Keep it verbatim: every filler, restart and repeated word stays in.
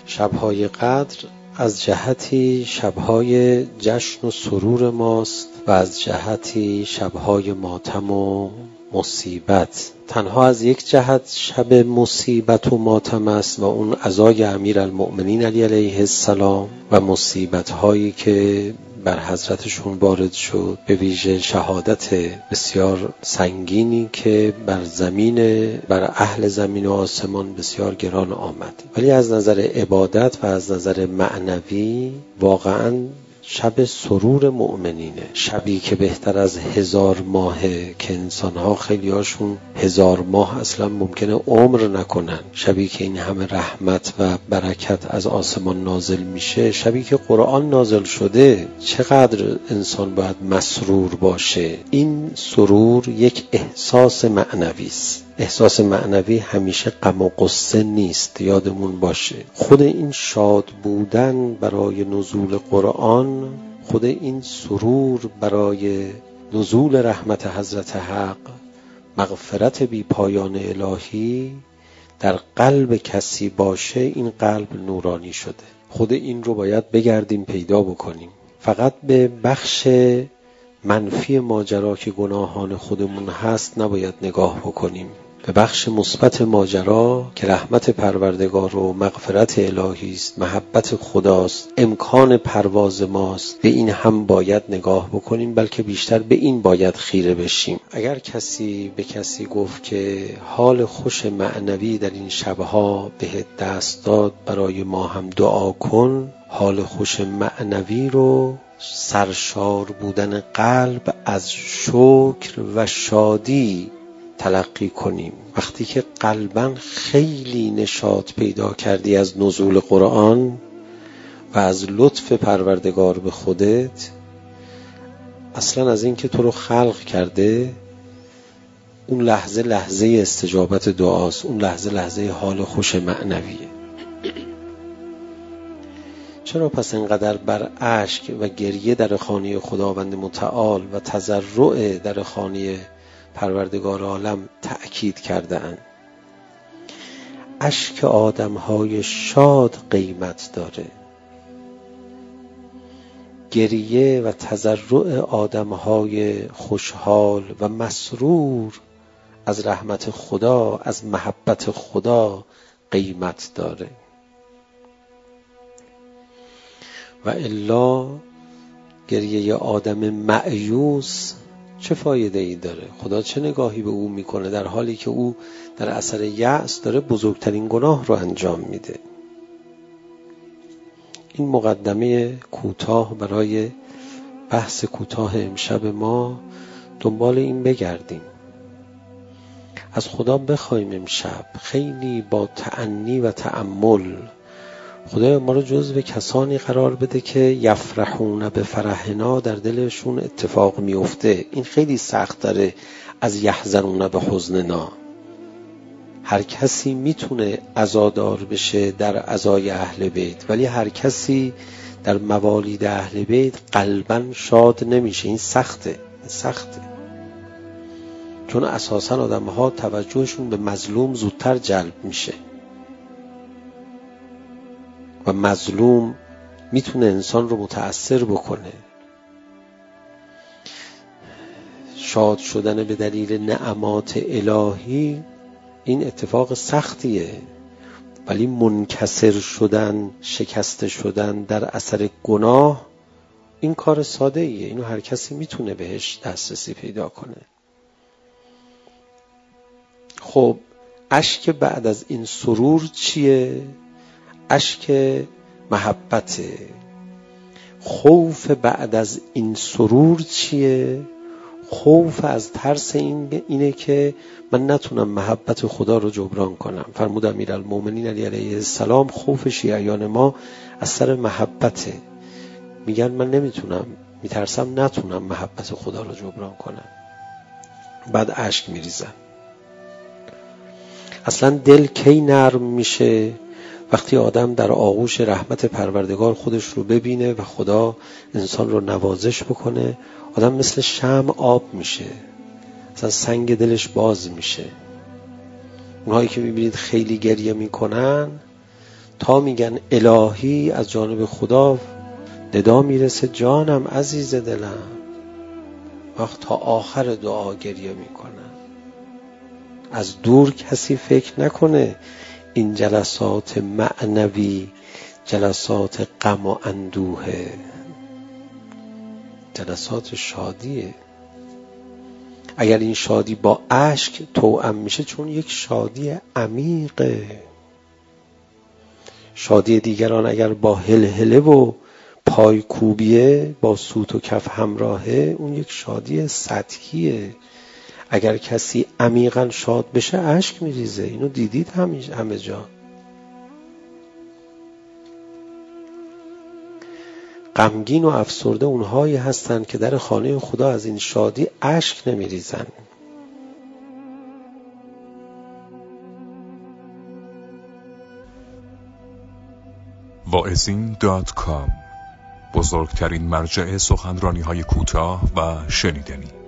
شب‌های قدر از جهتی شب‌های جشن و سرور ماست و از جهتی شب‌های ماتم و مصیبت. تنها از یک جهت شب مصیبت و ماتم است و اون عزای امیرالمؤمنین علی علیه السلام و مصیبت‌هایی که بر حضرتشون وارد شد، به ویژه شهادت بسیار سنگینی که بر زمین بر اهل زمین و آسمان بسیار گران آمد. ولی از نظر عبادت و از نظر معنوی واقعاً شب سرور مؤمنینه، شبی که بهتر از هزار ماهه که انسانها خیلی هاشون هزار ماه اصلا ممکنه عمر نکنن، شبی که این همه رحمت و برکت از آسمان نازل میشه، شبی که قرآن نازل شده. چقدر انسان باید مسرور باشه. این سرور یک احساس معنوی است. احساس معنوی همیشه غم و غصه نیست، یادمون باشه. خود این شاد بودن برای نزول قرآن، خود این سرور برای نزول رحمت حضرت حق، مغفرت بی پایان الهی در قلب کسی باشه، این قلب نورانی شده. خود این رو باید بگردیم پیدا بکنیم. فقط به بخش منفی ماجرا که گناهان خودمون هست نباید نگاه بکنیم. به بخش مثبت ماجرا که رحمت پروردگار و مغفرت الهی است، محبت خداست، امکان پرواز ماست، به این هم باید نگاه بکنیم، بلکه بیشتر به این باید خیره بشیم. اگر کسی به کسی گفت که حال خوش معنوی در این شبها بهت دست داد، برای ما هم دعا کن، حال خوش معنوی رو، سرشار بودن قلب از شکر و شادی تلقی کنیم. وقتی که قلباً خیلی نشاط پیدا کردی از نزول قرآن و از لطف پروردگار به خودت، اصلا از این که تو رو خلق کرده، اون لحظه لحظه استجابت دعاست، اون لحظه لحظه حال خوش معنویه. چرا پس اینقدر بر اشک و گریه در خانه خداوند متعال و تضرع در خانه پروردگار عالم تأکید کرده اند؟ اشک آدم‌های شاد قیمت داره، گریه و تضرع آدم‌های خوشحال و مسرور از رحمت خدا، از محبت خدا قیمت داره. و الا گریه آدم مأیوس چه فایده ای داره؟ خدا چه نگاهی به او میکنه در حالی که او در اثر یأس داره بزرگترین گناه رو انجام میده؟ این مقدمه کوتاه برای بحث کوتاه امشب ما. دنبال این بگردیم، از خدا بخوایم امشب خیلی با تأنی و تأمل خدا ما رو جزو کسانی قرار بده که یفرحون به فرحنا، در دلشون اتفاق میفته. این خیلی سخت داره از یحزنون به حزننا. هر کسی میتونه عزادار بشه در عزای اهل بیت، ولی هر کسی در موالید اهل بیت قلباً شاد نمیشه. این سخته، این سخته، چون اساساً آدم ها توجهشون به مظلوم زودتر جلب میشه و مظلوم میتونه انسان رو متأثر بکنه. شاد شدن به دلیل نعمات الهی این اتفاق سختیه، ولی منکسر شدن، شکست شدن در اثر گناه، این کار ساده ایه. اینو هر کسی میتونه بهش دسترسی پیدا کنه. خب اشک بعد از این سرور چیه؟ اشک محبته. خوف بعد از این سرور چیه؟ خوف از ترس این اینه که من نتونم محبت خدا رو جبران کنم. فرمود امیرالمؤمنین علی علیه السلام خوف شیعیان ما از سر محبته. میگن من نمیتونم، میترسم نتونم محبت خدا رو جبران کنم. بعد اشک میریزن. اصلا دل کی نرم میشه؟ وقتی آدم در آغوش رحمت پروردگار خودش رو ببینه و خدا انسان رو نوازش بکنه، آدم مثل شمع آب میشه، اصلا سنگ دلش باز میشه. اونهایی که میبینید خیلی گریه میکنن تا میگن الهی از جانب خدا ندا میرسه جانم عزیز دلم، وقت تا آخر دعا گریه میکنن. از دور کسی فکر نکنه این جلسات معنوی جلسات غم و اندوهه، جلسات شادیه. اگر این شادی با اشک توأم میشه، چون یک شادی عمیقه. شادی دیگران اگر با هلهله و پای کوبیه، با سوت و کف همراهه، اون یک شادی سطحیه. اگر کسی عمیقا شاد بشه اشک میریزه، اینو دیدید همه جا. غمگین و افسرده اونهایی هستند که در خانه خدا از این شادی اشک نمیریزن. واعظین دات کام، بزرگترین مرجع سخنرانی‌های کوتاه و شنیدنی.